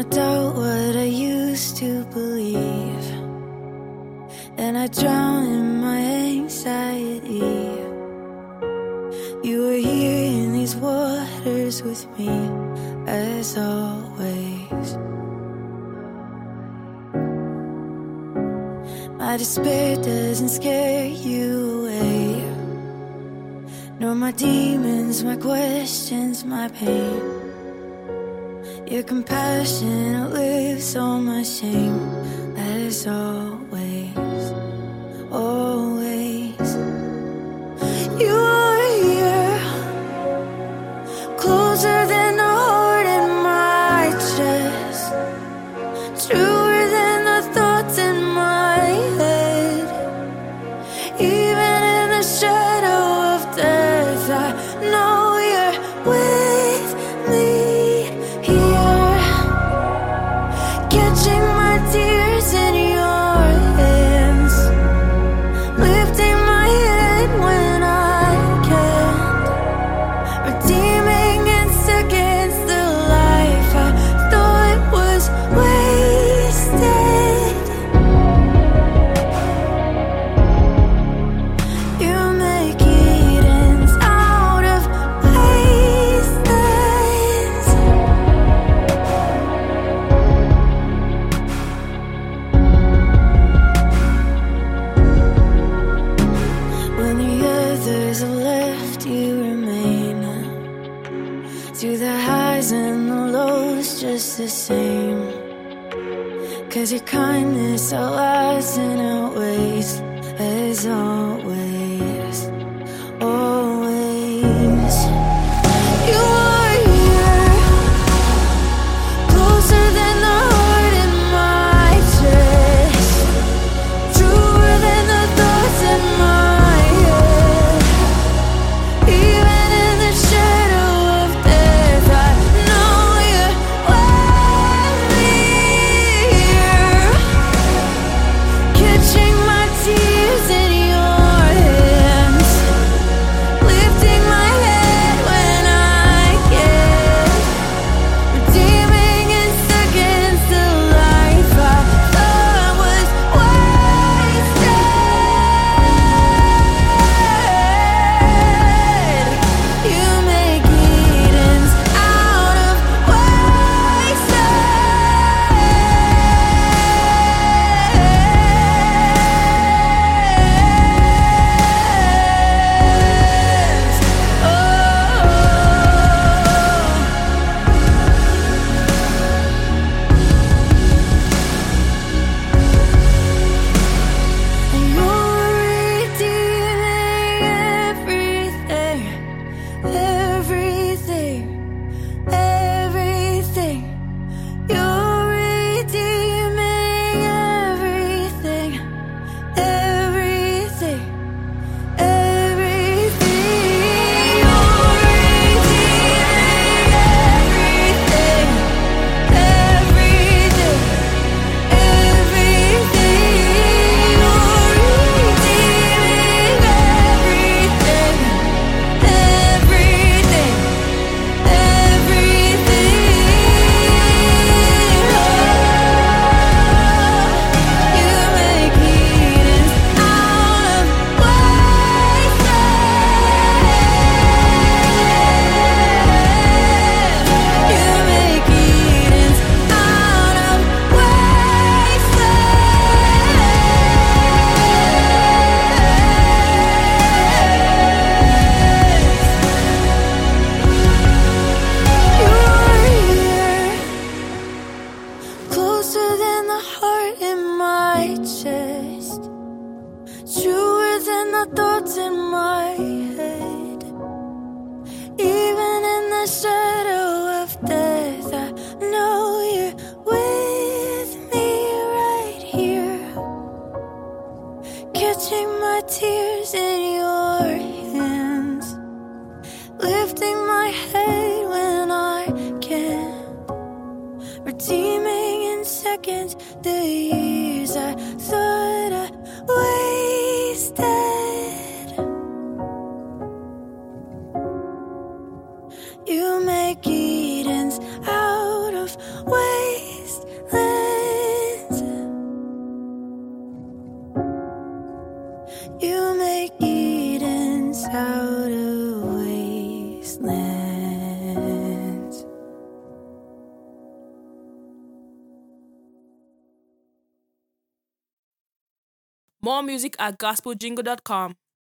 I doubt what I used to believe, and I drown in my anxiety. You were here in these waters with me, as always. My despair doesn't scare you away, nor my demons, my questions, my pain. Your compassion lives on my shame, as always, always. You are here, closer than a heart in my chest, truer than the thoughts in my head. Even in the shadow of death, I know you're with me. Catching my tears in your hands, lifting my head when I can't, redeeming in seconds the life I thought was wasted. You make Edens out of wastelands. When the others have left, you remain. Through the highs and the lows, just the same. 'Cause your kindness outlasts and outweighs, as always, always. You are here, closer than the heart in my chest, truer than the thoughts in my head. Even in the shadow of death, I know you're with me here. Catching my tears in your hands, lifting my head when I can, redeeming in seconds the life I thought was wasted. You make Edens out of wastelands. Oh, and you're redeeming everything, everything, everything. You're redeeming everything, everything, everything. You're redeeming everything, everything, everything. You're redeeming everything, everything, everything. You make Edens out of wastelands. You make Edens out of wastelands. You're here, closer than the heart in my chest, truer than the thoughts in my head. Even in the shadow of death, I know you're with me right here. Catching my tears in your hands, lifting my head when I can't, redeeming in seconds the years I thought I wasted. You make Edens out of waste. You make Edens out of wastelands. More music at gospeljingle.com.